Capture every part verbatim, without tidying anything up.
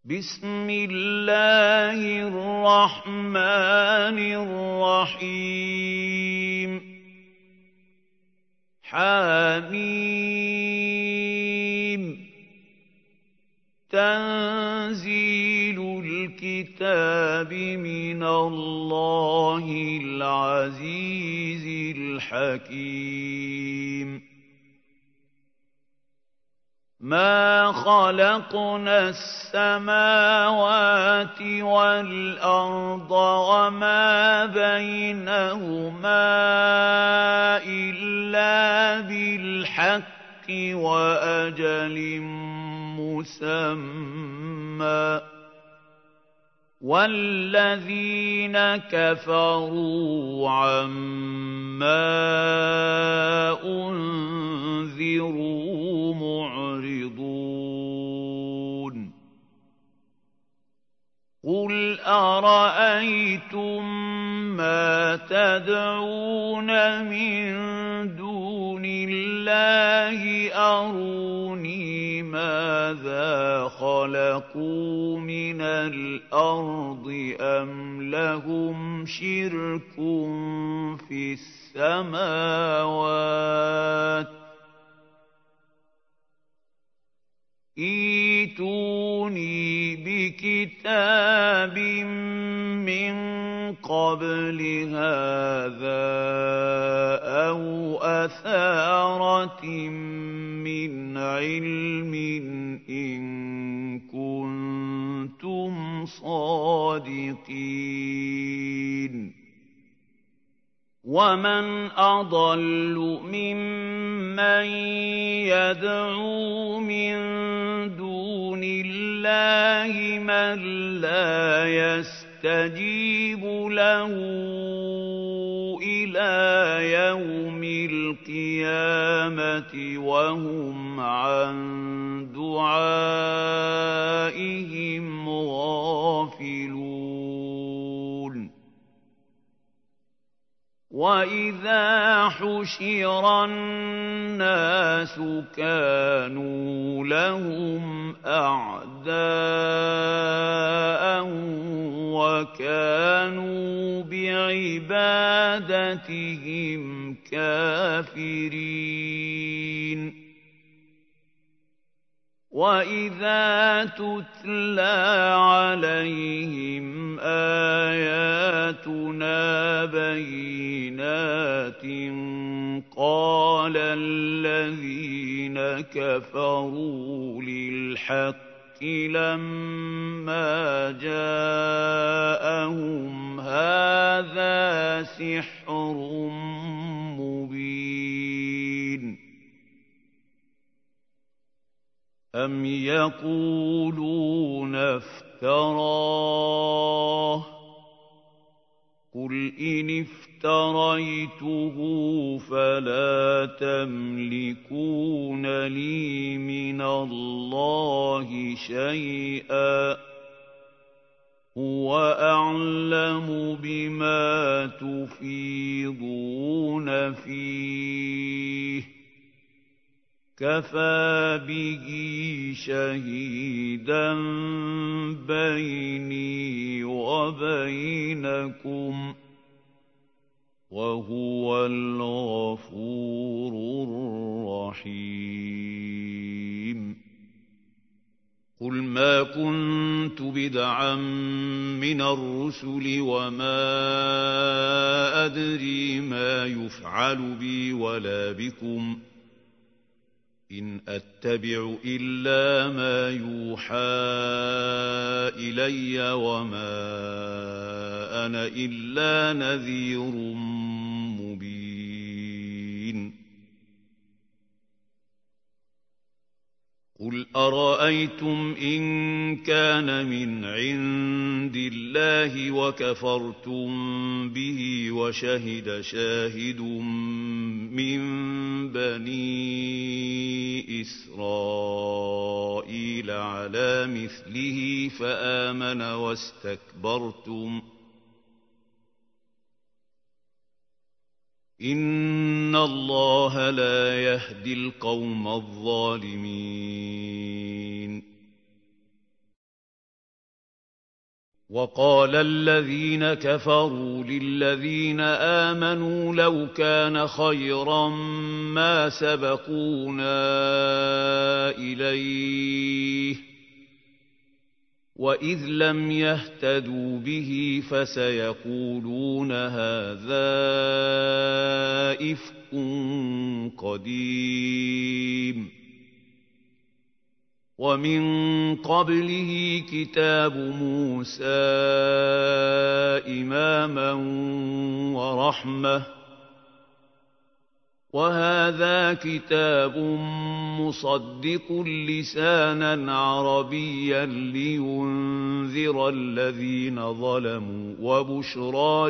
بسم الله الرحمن الرحيم حم تنزيل الكتاب من الله العزيز الحكيم ما خلقنا السماوات والأرض وما بينهما إلا بالحق وأجل مسمى والذين كفروا عما أنذروا معرضون قل أرأيتم ما تدعون من دون الله أروني ماذا خلقوا من الأرض أم لهم شرك في السماوات ائتوني بكتاب من قبل هذا أو أثارة من علم إن كنتم صادقين ومن أضل ممن يدعو من دون الله من لا يستجيب له إلى يوم القيامة وهم عن دعائهم غافلون وَإِذَا حُشِرَ النَّاسُ كَانُوا لَهُمْ أَعْدَاءً وَكَانُوا بِعِبَادَتِهِمْ كَافِرِينَ وَإِذَا تُتْلَىٰ عَلَيْهِمْ آيَاتُنَا بَيِّنَاتٍ قَالَ الَّذِينَ كَفَرُوا لِلْحَقِّ لَمَّا جَاءَهُمْ هَٰذَا سِحْرٌ مُّبِينٌ أَمْ يَقُولُونَ افْتَرَاهُ ۖ قُلْ إِنِ افْتَرَيْتُهُ فَلَا تَمْلِكُونَ لِي مِنَ اللَّهِ شَيْئًا ۖ هُوَ أَعْلَمُ بِمَا تُفِيضُونَ فِيهِ كَفَىٰ بِهِ شَهِيدًا بَيْنِي وَبَيْنَكُمْ ۖ وَهُوَ الْغَفُورُ الرَّحِيمُ قُلْ مَا كُنتُ بِدْعًا مِّنَ الرُّسُلِ وَمَا أَدْرِي مَا يُفْعَلُ بِي وَلَا بِكُمْ ۖ إِنْ أَتَّبِعُ إِلَّا مَا يُوحَىٰ إِلَيَّ وَمَا أَنَا إِلَّا نَذِيرٌ مُّبِينٌ قُلْ أَرَأَيْتُمْ إِن كَانَ مِنْ عِندِ اللَّهِ وَكَفَرْتُم بِهِ وَشَهِدَ شَاهِدٌ مِّن بَنِي إِسْرَائِيلَ عَلَىٰ مِثْلِهِ فَآمَنَ وَاسْتَكْبَرْتُمْ إِنَّ اللَّهَ لَا يَهْدِي الْقَوْمَ الظَّالِمِينَ وقال الذين كفروا للذين آمنوا لو كان خيرا ما سبقونا إليه وإذ لم يهتدوا به فسيقولون هذا إفك قديم ومن قبله كتاب موسى إماما ورحمة وهذا كتاب مصدق لسانا عربيا لينذر الذين ظلموا وبشرى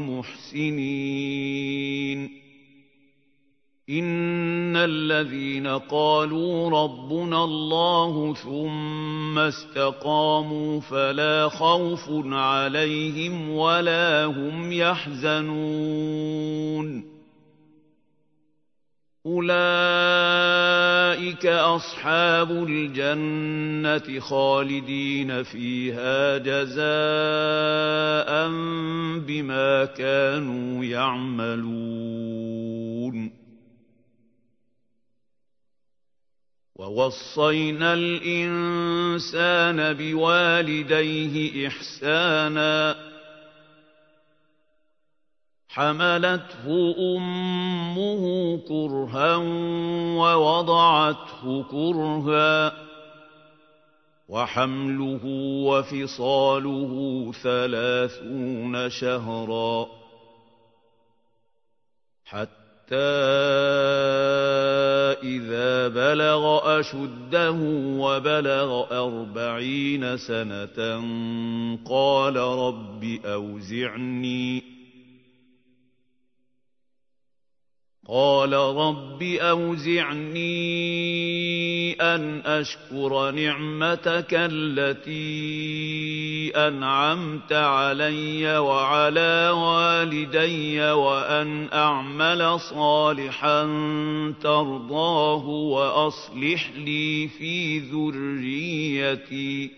للمحسنين إن الذين قالوا ربنا الله ثم استقاموا فلا خوف عليهم ولا هم يحزنون أولئك أصحاب الجنة خالدين فيها جزاء بما كانوا يعملون ووصينا الإنسان بوالديه إحسانا حملته أمه كرها ووضعته كرها وحمله وفصاله ثلاثون شهرا حتى إذا بلغ أشده وبلغ أربعين سنة قال رب أوزعني قال رب أوزعني أن أشكر نعمتك التي أنعمت علي وعلى والدي وأن أعمل صالحا ترضاه وأصلح لي في ذريتي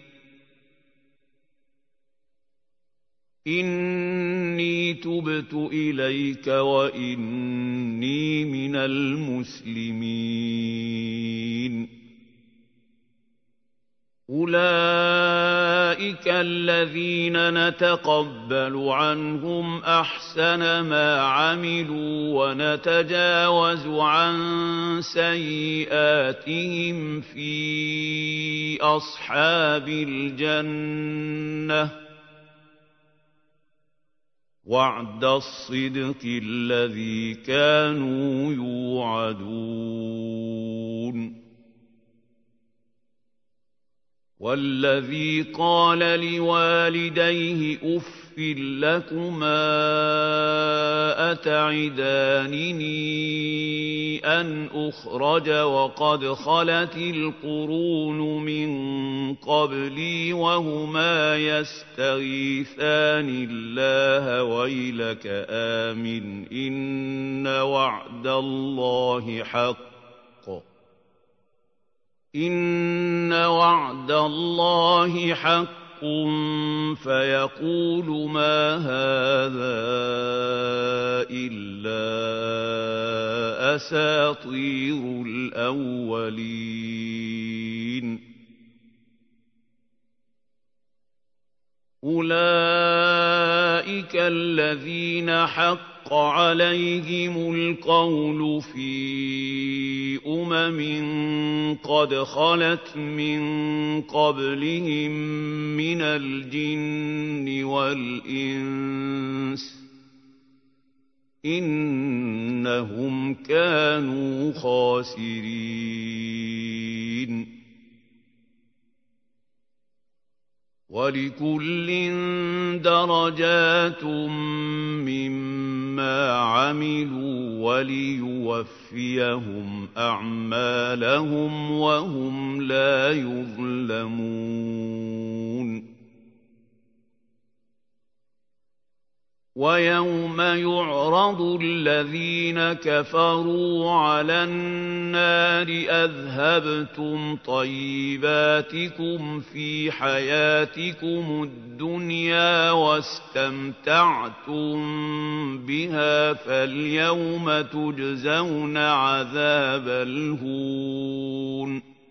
إني تبت إليك وإني من المسلمين أولئك الذين نتقبل عنهم أحسن ما عملوا ونتجاوز عن سيئاتهم في أصحاب الجنة وعد الصدق الذي كانوا يوعدون والذي قال لوالديه أف لكما أتعدانني أن أخرج وقد خلت القرون من قبلي وهما يستغيثان الله ويلك آمن إن وعد الله حق إن وعد الله حق فيقول ما هذا إلا أساطير الأولين أولئك الذين حق عليهم القول في أمم قد خلت من قبلهم من الجن والإنس إنهم كانوا خاسرين ولكل درجات مما عملوا وليوفيهم أعمالهم وهم لا يظلمون وَيَوْمَ يُعْرَضُ الَّذِينَ كَفَرُوا عَلَى النَّارِ أَذْهَبْتُمْ طَيِّبَاتِكُمْ فِي حَيَاتِكُمُ الدُّنْيَا وَاسْتَمْتَعْتُم بِهَا فَالْيَوْمَ تُجْزَوْنَ عَذَابَ الْهُونِ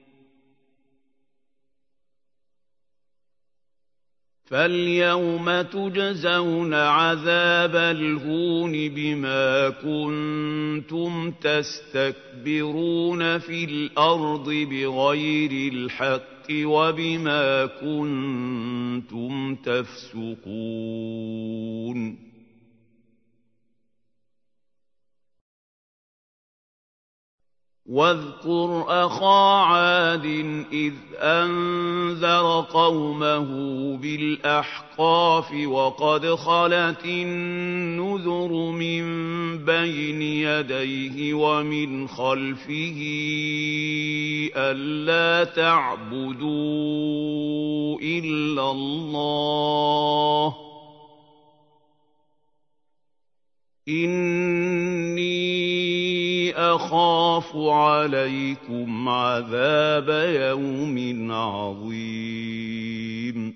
فَالْيَوْمَ تُجْزَوْنَ عَذَابَ الْهُونِ بِمَا كُنتُمْ تَسْتَكْبِرُونَ فِي الْأَرْضِ بِغَيْرِ الْحَقِّ وَبِمَا كُنتُمْ تَفْسُقُونَ وَاذْكُرْ أَخَا عَادٍ إِذْ أَنذَرَ قَوْمَهُ بِالْأَحْقَافِ وَقَدْ خَلَتِ النُّذُرُ مِن بَيْنِ يَدَيْهِ وَمِنْ خَلْفِهِ أَلَّا تَعْبُدُوا إِلَّا اللَّهَ إِنِّي أَخَافُ عَلَيْكُمْ عَذَابَ يَوْمٍ عَظِيمٍ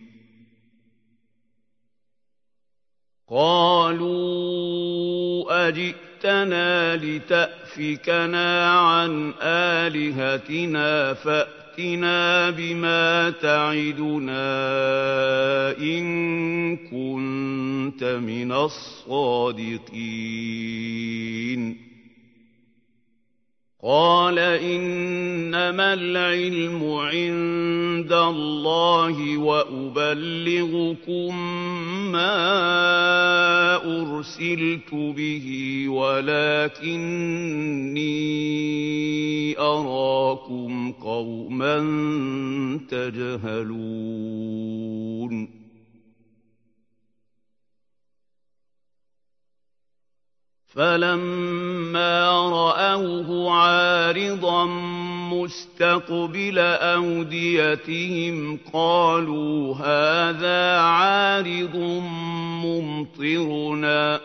قَالُوا أَجِئْتَنَا لِتَأْفِكَنَا عَنْ آلِهَتِنَا فَأْتِنَا بِمَا تَعِدُنَا إِن كُنتَ مِنَ الصَّادِقِينَ قَالَ إِنَّمَا الْعِلْمُ عِندَ اللَّهِ وَأُبَلِّغُكُم مَّا أُرْسِلْتُ بِهِ وَلَٰكِنِّي أَرَاكُمْ قَوْمًا تَجْهَلُونَ فَلَمَّا رَأَوْهُ عَارِضًا مُّسْتَقْبِلَ أَوْدِيَتِهِمْ قَالُوا هَٰذَا عَارِضٌ مُّمْطِرُنَا ۚ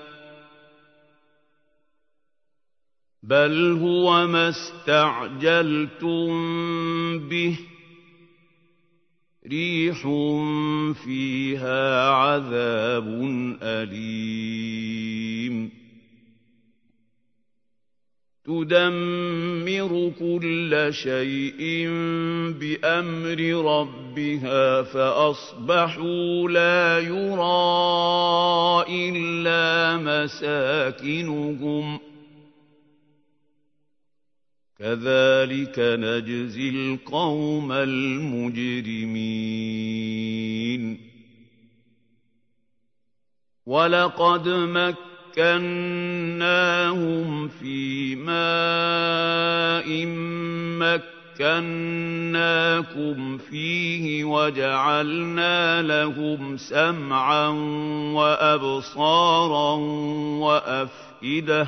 بَلْ هُوَ مَا اسْتَعْجَلْتُم بِهِ ۖ رِيحٌ فِيهَا عَذَابٌ أَلِيمٌ تُدَمِّرُ كُلَّ شَيْءٍ بِأَمْرِ رَبِّهَا فَأَصْبَحُوا لَا يُرَىٰ إِلَّا مَسَاكِنُهُمْ ۚ كَذَٰلِكَ نَجْزِي الْقَوْمَ الْمُجْرِمِينَ وَلَقَدْ مَكَّنَّا مَكَّنَّاهُمْ فِي مَاءٍ مَّكَّنَّاكُمْ فِيهِ وَجَعَلْنَا لَهُمْ سَمْعًا وَأَبْصَارًا وَأَفْئِدَةً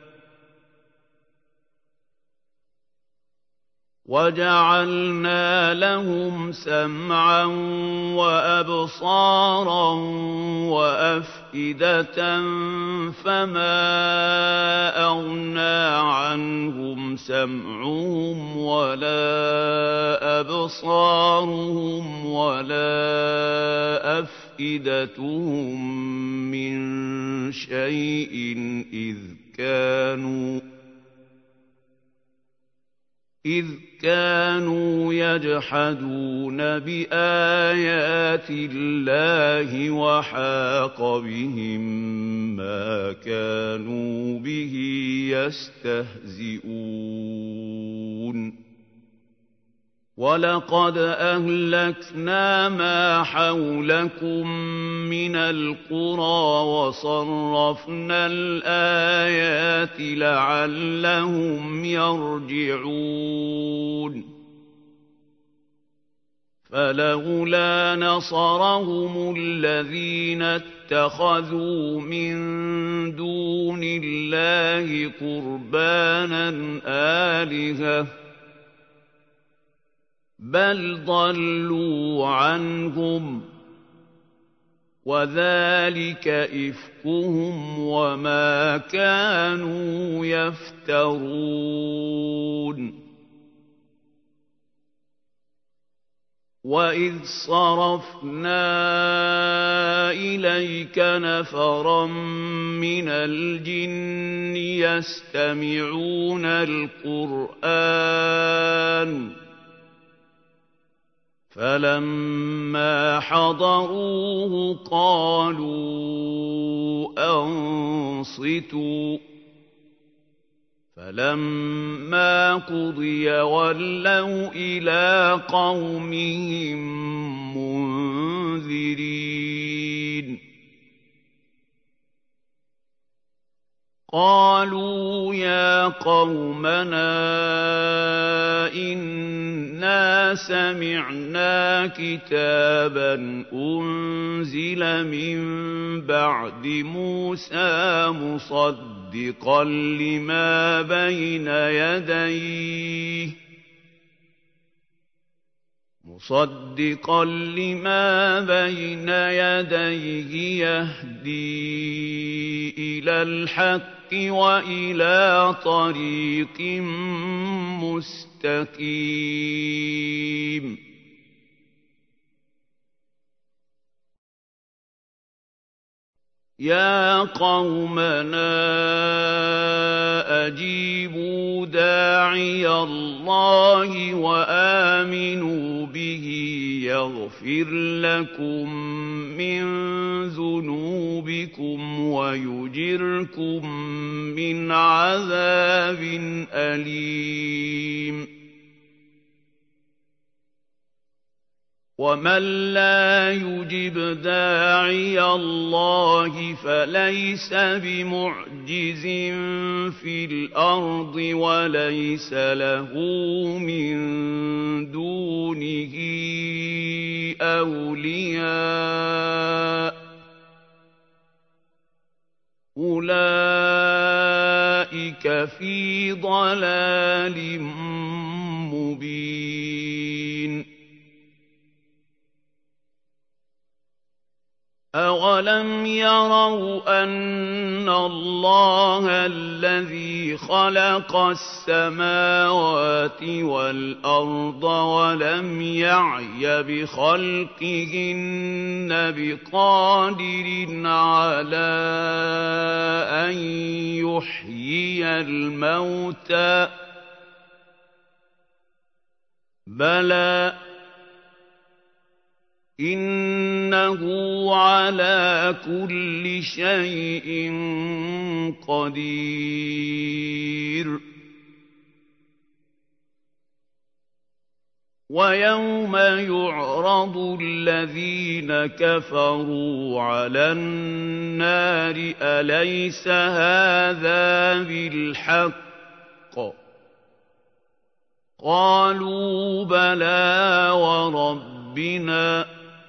وَجَعَلْنَا لَهُمْ سَمْعًا وَأَبْصَارًا وَأَفْئِدَةً فَمَا أَغْنَىٰ عَنْهُمْ سَمْعُهُمْ وَلَا أَبْصَارُهُمْ وَلَا أَفْئِدَتُهُم مِّن شَيْءٍ إِذْ كَانُوا إِذْ كَانُوا يَجْحَدُونَ بِآيَاتِ اللَّهِ وَحَاقَ بِهِم مَّا كَانُوا بِهِ يَسْتَهْزِئُونَ وَلَقَدْ أَهْلَكْنَا مَا حَوْلَكُم مِّنَ الْقُرَىٰ وَصَرَّفْنَا الْآيَاتِ لَعَلَّهُمْ يَرْجِعُونَ فَلَوْلَا نَصَرَهُمُ الَّذِينَ اتَّخَذُوا مِن دُونِ اللَّهِ قُرْبَانًا آلِهَةً بَلْ ضَلُّوا عَنْهُمْ وذلك إفكهم وما كانوا يفترون. وإذ صرفنا إليك نفرا من الجن يستمعون القرآن فلما حضروه قالوا أنصتوا فلما قضي ولوا إلى قومهم منذرين. قالوا يا قومنا إنا سمعنا كتابا أنزل من بعد موسى مصدقا لما بين يديه مصدقا لما بين يديه يهدي إلى الحق وإلى طريق مستقيم. يا قومنا أجيبوا داعي الله وآمنوا به يغفر لكم من ذنوبكم ويجركم من عذاب أليم. ومن لا يجب داعي الله فليس بمعجز في الأرض وليس له من دونه أولياء أولئك في ضلال مبين. أَوَلَمْ يَرَوْا أَنَّ اللَّهَ الَّذِي خَلَقَ السَّمَاوَاتِ وَالْأَرْضَ وَلَمْ يَعْيَ بِخَلْقِهِنَّ بِقَادِرٍ عَلَىٰ أَن يُحْيِيَ الْمَوْتَىٰ بَلَىٰ إِنَّهُ عَلَىٰ كُلِّ شَيْءٍ قَدِيرٌ. وَيَوْمَ يُعْرَضُ الَّذِينَ كَفَرُوا عَلَى النَّارِ أَلَيْسَ هَٰذَا بِالْحَقِّ ۖ قَالُوا بَلَىٰ وَرَبِّنَا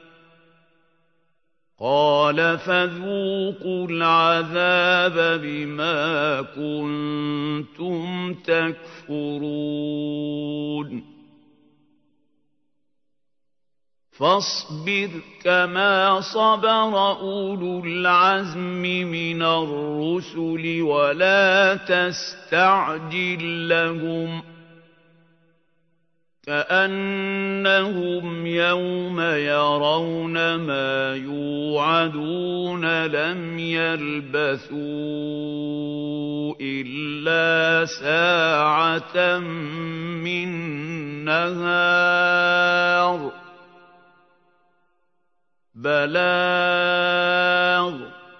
قال فذوقوا العذاب بما كنتم تكفرون. فاصبر كما صبر أولو العزم من الرسل ولا تستعجل لهم كأنهم يوم يرون ما يوعدون لم يلبثوا إلا ساعة من نهار بلاغ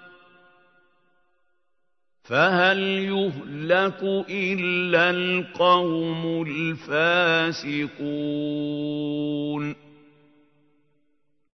فهل يهلك إلا القوم الفاسقون